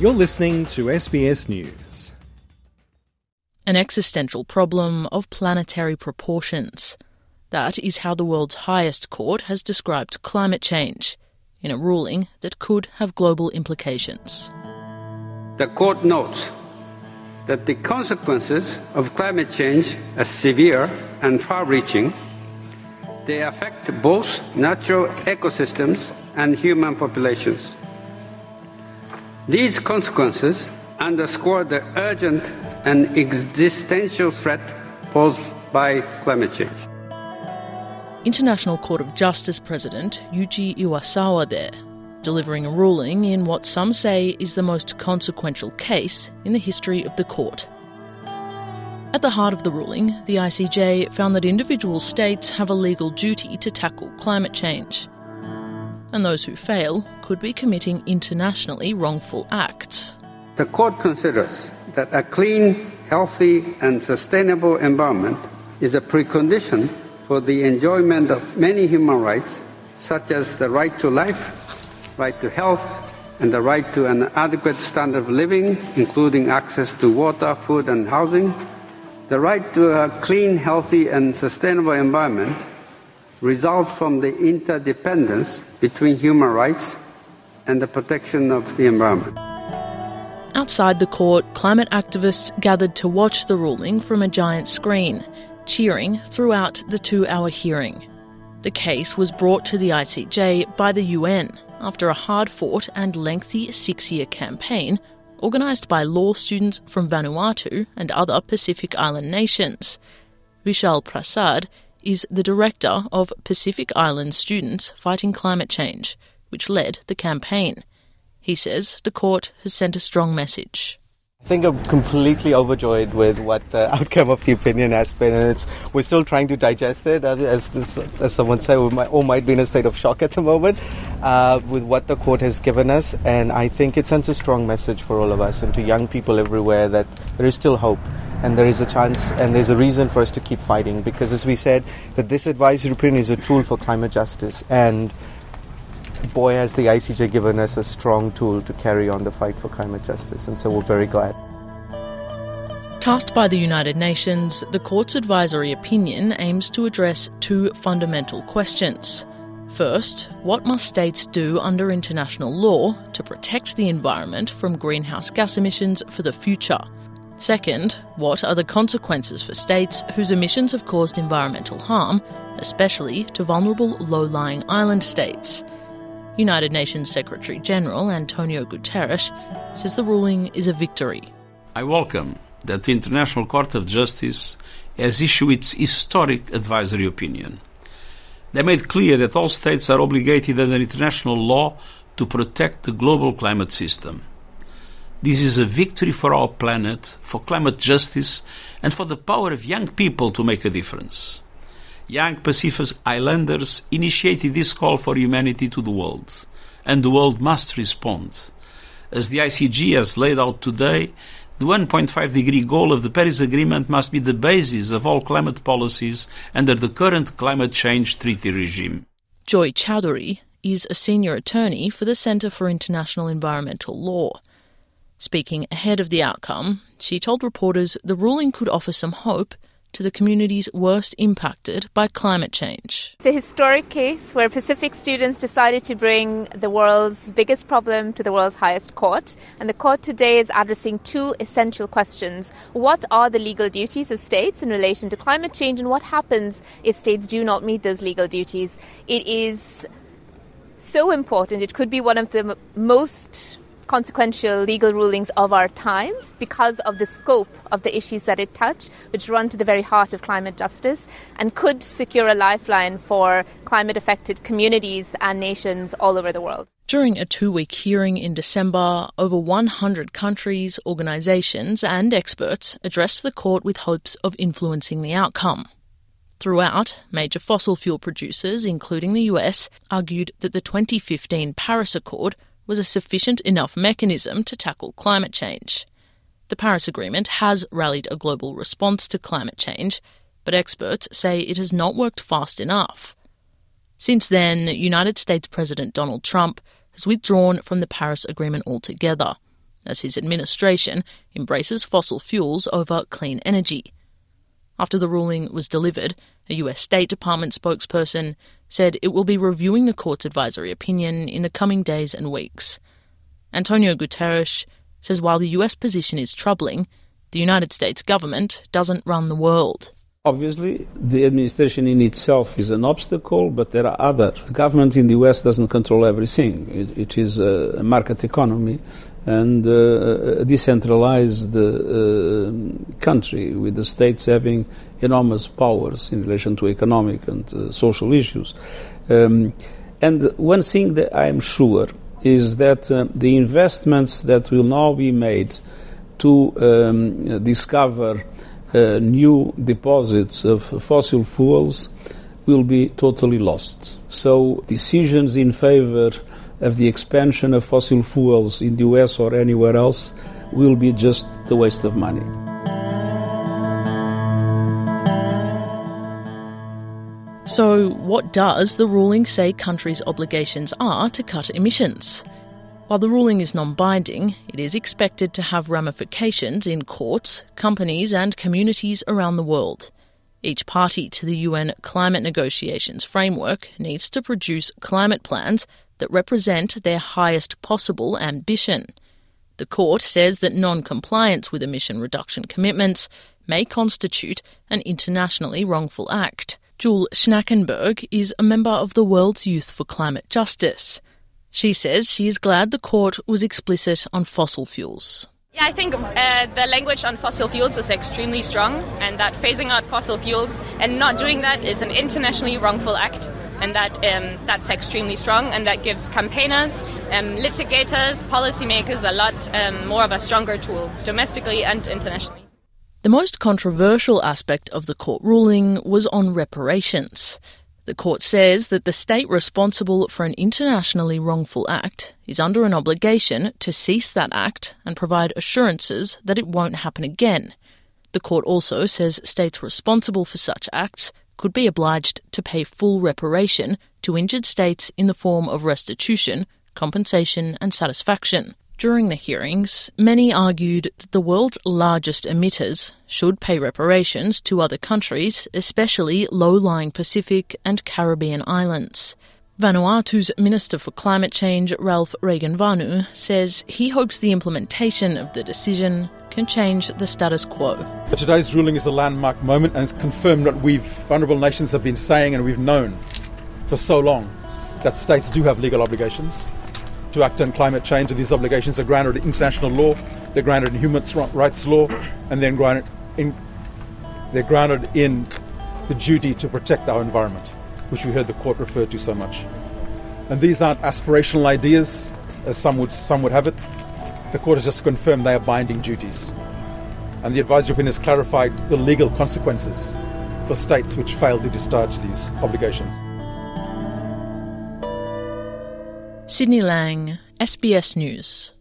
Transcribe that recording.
You're listening to SBS News. An existential problem of planetary proportions. That is how the world's highest court has described climate change, in a ruling that could have global implications. The court notes that the consequences of climate change are severe and far-reaching. They affect both natural ecosystems and human populations. These consequences underscore the urgent and existential threat posed by climate change. International Court of Justice President Yuji Iwasawa there, delivering a ruling in what some say is the most consequential case in the history of the court. At the heart of the ruling, the ICJ found that individual states have a legal duty to tackle climate change, and those who fail could be committing internationally wrongful acts. The court considers that a clean, healthy and sustainable environment is a precondition for the enjoyment of many human rights, such as the right to life, right to health, and the right to an adequate standard of living, including access to water, food and housing. The right to a clean, healthy and sustainable environment results from the interdependence between human rights and the protection of the environment. Outside the court, climate activists gathered to watch the ruling from a giant screen, cheering throughout the 2-hour hearing. The case was brought to the ICJ by the UN after a hard-fought and lengthy 6-year campaign organised by law students from Vanuatu and other Pacific Island nations. Vishal Prasad is the director of Pacific Island Students Fighting Climate Change, which led the campaign. He says the court has sent a strong message. I think I'm completely overjoyed with what the outcome of the opinion has been, and we're still trying to digest it. As someone said, we might be in a state of shock at the moment with what the court has given us, and I think it sends a strong message for all of us and to young people everywhere that there is still hope and there is a chance and there's a reason for us to keep fighting, because as we said, that this advisory opinion is a tool for climate justice, and boy, has the ICJ given us a strong tool to carry on the fight for climate justice, and so we're very glad. Tasked by the United Nations, the court's advisory opinion aims to address 2 fundamental questions. First, what must states do under international law to protect the environment from greenhouse gas emissions for the future? Second, what are the consequences for states whose emissions have caused environmental harm, especially to vulnerable low-lying island states? United Nations Secretary-General Antonio Guterres says the ruling is a victory. I welcome that the International Court of Justice has issued its historic advisory opinion. They made clear that all states are obligated under international law to protect the global climate system. This is a victory for our planet, for climate justice, and for the power of young people to make a difference. Young Pacific Islanders initiated this call for humanity to the world, and the world must respond. As the ICJ has laid out today, the 1.5-degree goal of the Paris Agreement must be the basis of all climate policies under the current climate change treaty regime. Joy Chowdhury is a senior attorney for the Centre for International Environmental Law. Speaking ahead of the outcome, she told reporters the ruling could offer some hope to the communities worst impacted by climate change. It's a historic case where Pacific students decided to bring the world's biggest problem to the world's highest court. And the court today is addressing 2 essential questions. What are the legal duties of states in relation to climate change, and what happens if states do not meet those legal duties? It is so important. It could be one of the most consequential legal rulings of our times because of the scope of the issues that it touch, which run to the very heart of climate justice, and could secure a lifeline for climate-affected communities and nations all over the world. During a 2-week hearing in December, over 100 countries, organisations and experts addressed the court with hopes of influencing the outcome. Throughout, major fossil fuel producers, including the US, argued that the 2015 Paris Accord was a sufficient enough mechanism to tackle climate change. The Paris Agreement has rallied a global response to climate change, but experts say it has not worked fast enough. Since then, United States President Donald Trump has withdrawn from the Paris Agreement altogether. as his administration embraces fossil fuels over clean energy. After the ruling was delivered, a US State Department spokesperson said it will be reviewing the court's advisory opinion in the coming days and weeks. Antonio Guterres says while the US position is troubling, the United States government doesn't run the world. Obviously, the administration in itself is an obstacle, but there are other. The government in the US doesn't control everything. It is a market economy and a decentralized country with the states having enormous powers in relation to economic and social issues. And one thing that I am sure is that the investments that will now be made to discover new deposits of fossil fuels will be totally lost. So decisions in favor of the expansion of fossil fuels in the US or anywhere else will be just a waste of money. So what does the ruling say countries' obligations are to cut emissions? While the ruling is non-binding, it is expected to have ramifications in courts, companies and communities around the world. Each party to the UN climate negotiations framework needs to produce climate plans that represent their highest possible ambition. The court says that non-compliance with emission reduction commitments may constitute an internationally wrongful act. Jules Schnackenberg is a member of the World's Youth for Climate Justice. She says she is glad the court was explicit on fossil fuels. Yeah, I think the language on fossil fuels is extremely strong, and that phasing out fossil fuels and not doing that is an internationally wrongful act, and that's extremely strong, and that gives campaigners, litigators, policymakers a lot more of a stronger tool, domestically and internationally. The most controversial aspect of the court ruling was on reparations. The court says that the state responsible for an internationally wrongful act is under an obligation to cease that act and provide assurances that it won't happen again. The court also says states responsible for such acts could be obliged to pay full reparation to injured states in the form of restitution, compensation and satisfaction. During the hearings, many argued that the world's largest emitters should pay reparations to other countries, especially low-lying Pacific and Caribbean islands. Vanuatu's Minister for Climate Change, Ralph Regenvanu, says he hopes the implementation of the decision can change the status quo. Today's ruling is a landmark moment and it's confirmed what vulnerable nations have been saying and we've known for so long, that states do have legal obligations to act on climate change, and these obligations are grounded in international law, they're grounded in human rights law, and they're grounded in the duty to protect our environment, which we heard the court refer to so much. And these aren't aspirational ideas, as some would have it. The court has just confirmed they are binding duties. And the advisory opinion has clarified the legal consequences for states which fail to discharge these obligations. Sydney Lang, SBS News.